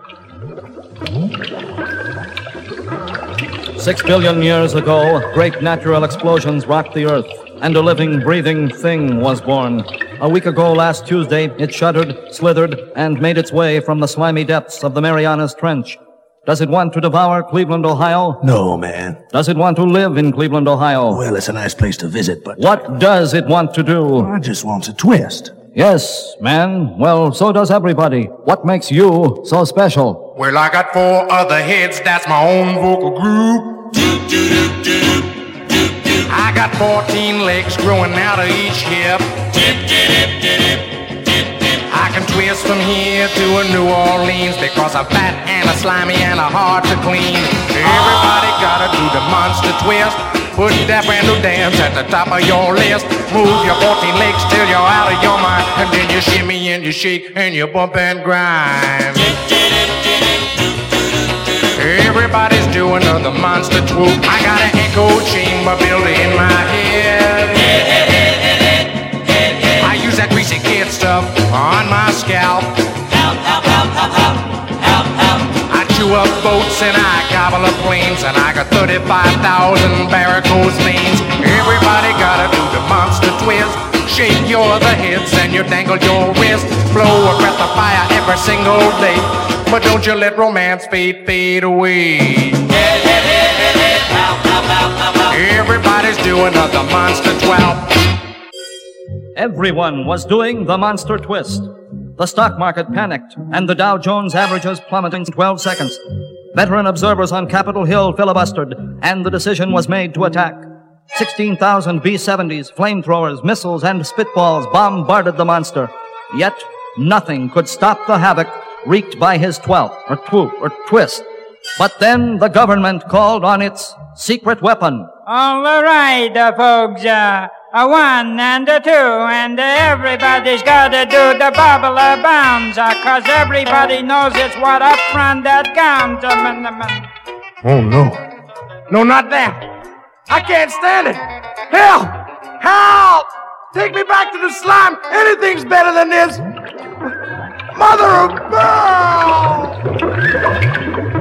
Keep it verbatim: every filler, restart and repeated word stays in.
Six billion years ago, great natural explosions rocked the Earth, and a living, breathing thing was born. A week ago last Tuesday, it shuddered, slithered, and made its way from the slimy depths of the Marianas Trench. Does it want to devour Cleveland, Ohio? No, man. Does it want to live in Cleveland, Ohio? Well, it's a nice place to visit, but... What does it want to do? I just wants a twist. Yes, man. Well, so does everybody. What makes you so special? Well, I got four other heads, that's my own vocal group. I got fourteen legs growing out of each hip. I can twist from here to a New Orleans because I'm fat and a slimy and a hard to clean. Everybody gotta do the monster twist. Put that brand new dance at the top of your list. Move your fourteen legs till you're out of your mind, and then you shimmy and you shake and you bump and grind. Everybody's doing the monster swoop. I got an echo chamber built in my head. I use that greasy kid stuff on my scalp. Help, help, help, help, help, help, help. I chew up boats and I gobble up planes, and I got thirty-five thousand varicose veins. Everybody gotta do the monster twist. Shake your other hips and you dangle your wrist. Blow a breath of fire every single day, but don't you let romance fade, fade away. Hit, hit, hit, hit, hit. Help, help, help, help, help. Everybody's doing the monster twelve. Everyone was doing the monster twist. The stock market panicked, and the Dow Jones averages plummeting twelve seconds. Veteran observers on Capitol Hill filibustered, and the decision was made to attack. sixteen thousand B seventies, flamethrowers, missiles, and spitballs bombarded the monster. Yet, nothing could stop the havoc wreaked by his twelve, or twoop, or twist. But then the government called on its secret weapon. All right, uh, folks, uh, a one and a two, and uh, everybody's gotta do the bubble of bounds, uh, cause everybody knows it's what up front that counts. Uh, man, uh, man. Oh, no. No, not that. I can't stand it. Help! Help! Take me back to the slime. Anything's better than this. Mother of pearl!